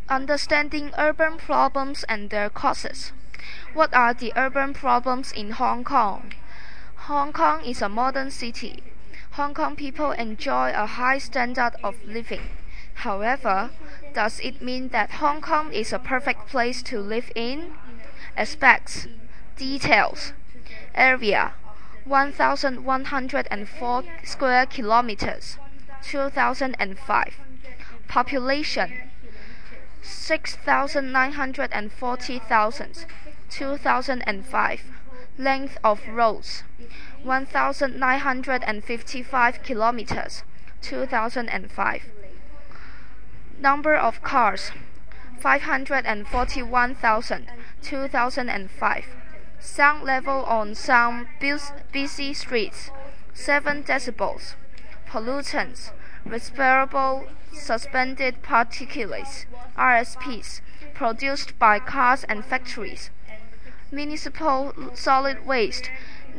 Understanding urban problems and their causes. What are the urban problems in Hong Kong? Hong Kong is a modern city. Hong Kong people enjoy a high standard of living. However, does it mean that Hong Kong is a perfect place to live in? Aspects. Details. Area 1,104 square kilometers, 2005. Population 6,940,000, 2005. Length of roads 1,955 kilometers, 2005. Number of cars 541,000, 2005. Sound level on some busy streets 7 decibels. Pollutants respirable suspended particulates RSPs produced by cars and factories. Municipal solid waste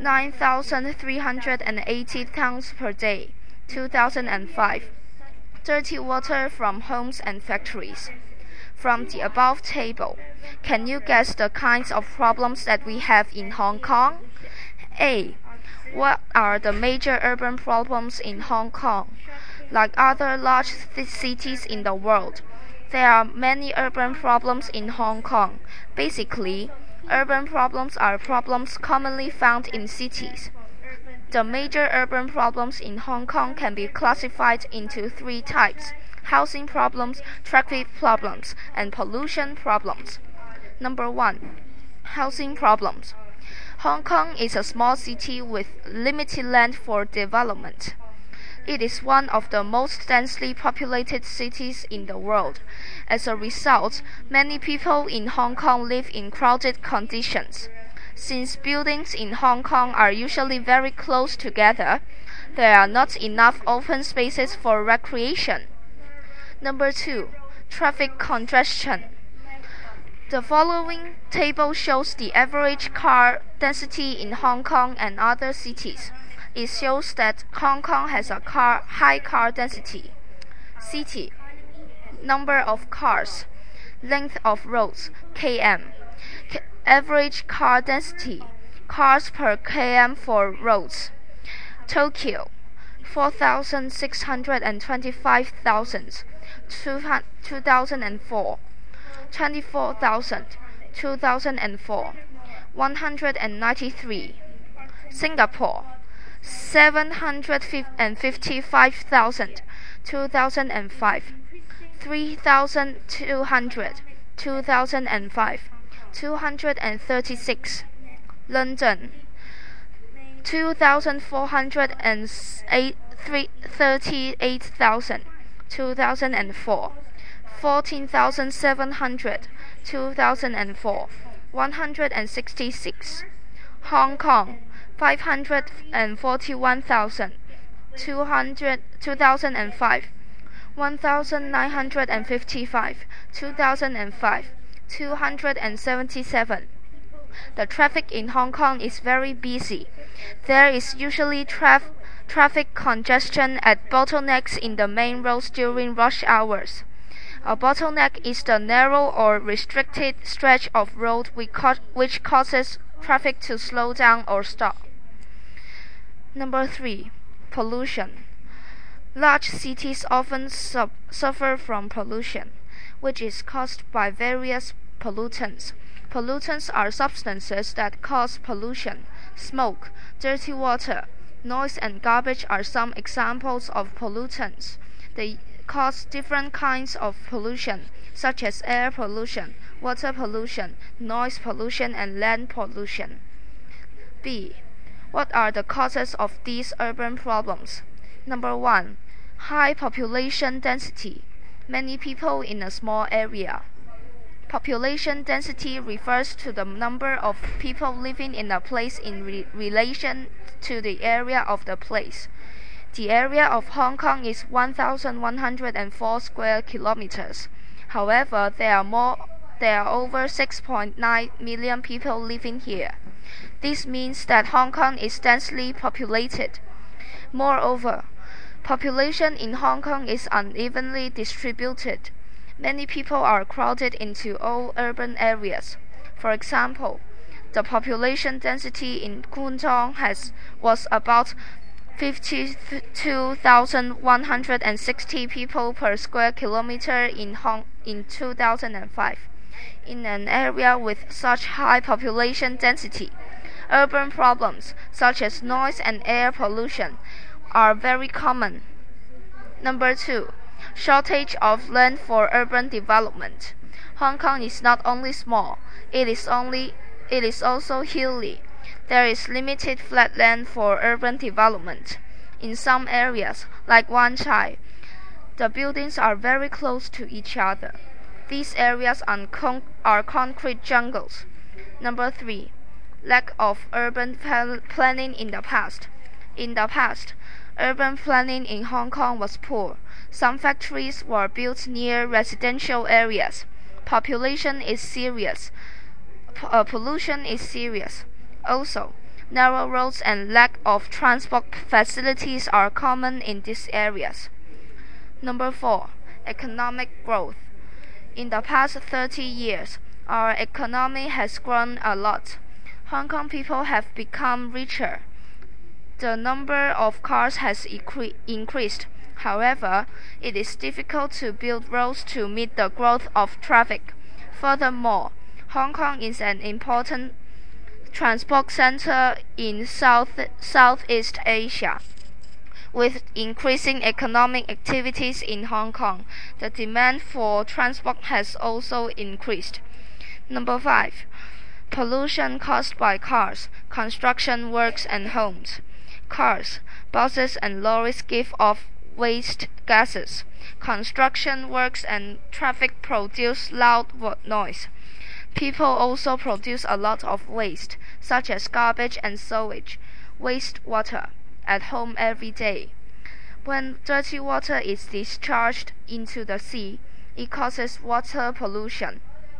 9,380 tons per day, 2005. Dirty water from homes and factories. From the above table, can you guess the kinds of problems that we have in Hong Kong? A. What are the major urban problems in Hong Kong? Like other large cities in the world, there are many urban problems in Hong Kong. Basically, urban problems are problems commonly found in cities. The major urban problems in Hong Kong can be classified into 3 types: housing problems, traffic problems, and pollution problems. Number 1. Housing problems. Hong Kong is a small city with limited land for development. It is one of the most densely populated cities in the world. As a result, many people in Hong Kong live in crowded conditions. Since buildings in Hong Kong are usually very close together, there are not enough open spaces for recreation. Number 2. Traffic congestion. The following table shows the average car density in Hong Kong and other cities. It shows that Hong Kong has a high car density. City. Number of cars. Length of roads, km. Average car density, cars per km for roads. Tokyo, 4,625,000, 2004. 24,000, 2004. 193. Singapore, 755,000, 2005. 3,200, 2005. 236. London, 2,438,000, 2004. 14,700, 2004. 166. Hong Kong, 541,000, 2005. 1,955, 2005. 277. The traffic in Hong Kong is very busy. There is usually traffic congestion at bottlenecks in the main roads during rush hours. A bottleneck is the narrow or restricted stretch of road which causes traffic to slow down or stop. Number 3. Pollution. Large cities often suffer from pollution, which is caused by various pollutants. Pollutants are substances that cause pollution. Smoke, dirty water, noise, and garbage are some examples of pollutants. They cause different kinds of pollution, such as air pollution, water pollution, noise pollution, and land pollution. B. What are the causes of these urban problems? Number 1. High population density. Many people in a small area. Population density refers to the number of people living in a place in relation to the area of the place. The area of Hong Kong is 1,104 square kilometers. However, there are over 6.9 million people living here. This means that Hong Kong is densely populated. Moreover, population in Hong Kong is unevenly distributed. Many people are crowded into all urban areas. For example, the population density in Kunchong was about 52,160 people per square kilometer in 2005. In an area with such high population density, urban problems such as noise and air pollution are very common. Number 2. Shortage of land for urban development. Hong Kong is not only small, it is also hilly. There is limited flat land for urban development. In some areas, like Wan Chai, the buildings are very close to each other. These areas are concrete jungles. Number 3. Lack of urban planning in the past. In the past, urban planning in Hong Kong was poor. Some factories were built near residential areas. Pollution is serious. Also, narrow roads and lack of transport facilities are common in these areas. Number 4. Economic growth. In the past 30 years, our economy has grown a lot. Hong Kong people have become richer. The number of cars has increased. However, it is difficult to build roads to meet the growth of traffic. Furthermore, Hong Kong is an important transport center in Southeast Asia. With increasing economic activities in Hong Kong, the demand for transport has also increased. Number 5. Pollution caused by cars, construction works and homes. Cars, buses and lorries give off waste gases. Construction works and traffic produce loud noise. People also produce a lot of waste, such as garbage and sewage, wastewater, at home every day. When dirty water is discharged into the sea, it causes water pollution.